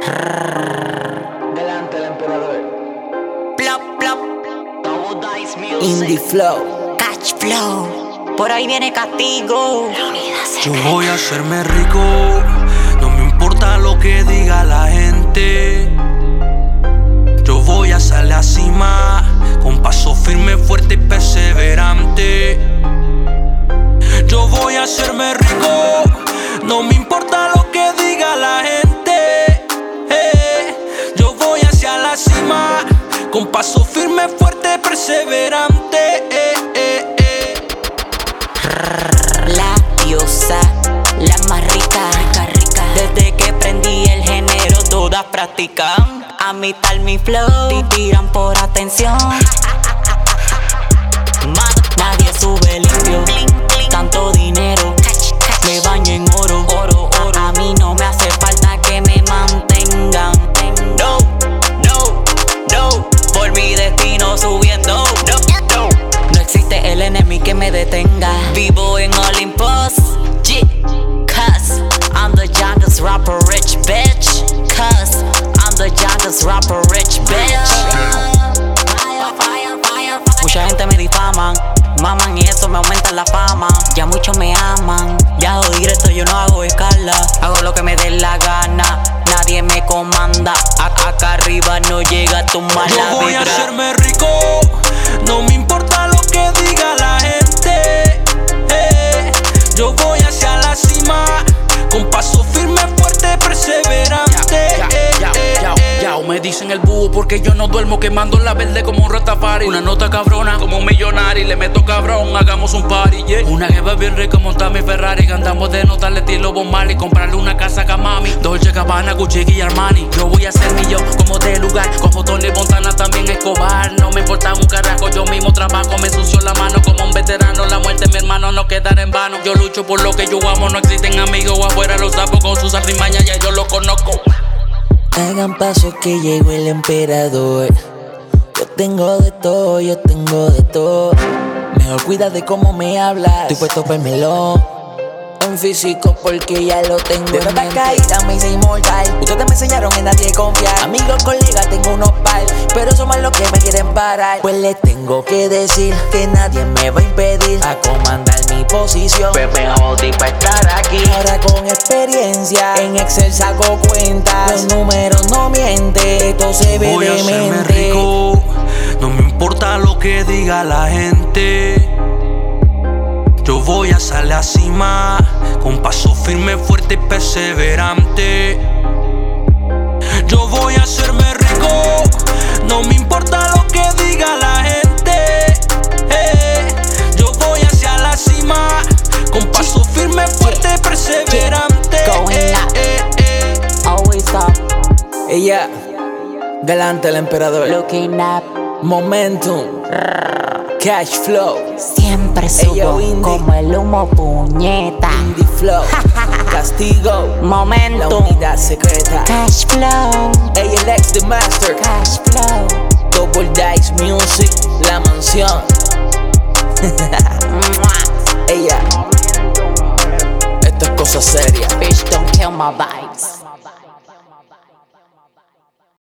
Delante del emperador. Plop, plop. Double Dice Music. Indie Flow. Catch flow. Por ahí viene castigo. Yo voy a hacerme rico, no me importa lo que diga la gente. Yo voy a salir a la cima, con paso firme, fuerte y perseverante. Yo voy a hacerme rico, no me importa lo que diga la gente. Yo voy hacia la cima, con paso firme, fuerte, perseverante. La diosa, la más rica, desde que prendí el género todas practican. A mí tal mi flow, y tiran por atención. Nadie sube limpio, tanto dinero, me baño en oro, oro, oro. A mí no me hace falta que me mantengan. No, no, no, por mi destino subiendo. No, no, no existe el enemigo que me detenga. Vivo en Olympus, yeah, cause I'm the youngest rapper rich bitch. Cause I'm the youngest rapper rich bitch. Mucha gente me difaman, maman, y eso me aumenta la fama. Ya muchos me aman, ya hago directo, yo no hago escala. Hago lo que me dé la gana, nadie me comanda. Acá arriba no llega tu mala vibra. Yo voy a hacerme rico, no me importa lo que diga la gente. Yo voy hacia la cima, con paso firme, fuerte, perseverante. Yao, me dicen el búho porque yo no duermo quemando la verde como un Rastafari. Una nota cabrona como un millonario, le meto cabrón, hagamos un party, yeah. Una jeva bien rica, montar mi Ferrari, andamos de nota al estilo Bob Marley, comprarle una casa a Kamami, Dolce Gabbana, Gucci y Armani. Yo voy a ser millón como de lugar, como Tony Montana, también Escobar. No me importa un carajo, yo mismo trabajo, me ensucio la mano como un veterano. La muerte mi hermano no quedará en vano. Yo lucho por lo que yo amo, no existen amigos afuera, los sapos con sus artimañas, ya yo los conozco. Hagan paso que llegó el emperador. Yo tengo de todo, yo tengo de todo. Mejor cuida de cómo me hablas. Estoy puesto para el melón. En físico porque ya lo tengo de en mente. Caída me hice inmortal. Ustedes me enseñaron en nadie confiar. Amigos, colegas, tengo unos par, pero son más los que me quieren parar. Pues les tengo que decir que nadie me va a impedir a comandar mi posición. Pues me jodí para estar aquí. Ahora con experiencia, en Excel saco cuentas. Los números no mienten, esto se ve Voy a hacerme demente. rico, no me importa lo que diga la gente. Yo voy a salir a la cima, con paso firme, fuerte y perseverante. Yo voy a hacerme rico, no me importa lo que diga la gente. Yo voy hacia la cima, con paso firme, fuerte y perseverante. Always up, Ella, galante el emperador. looking up, Momentum, Cash Flow, siempre subo Indie. como el humo, puñeta. Indie Flow, Castigo, la Momentum, unidad secreta. cash flow, Ella el ex The Master, cash flow. Double Dice Music, La Mansión. Ella, esto es cosa seria. Bitch, don't kill my vibes.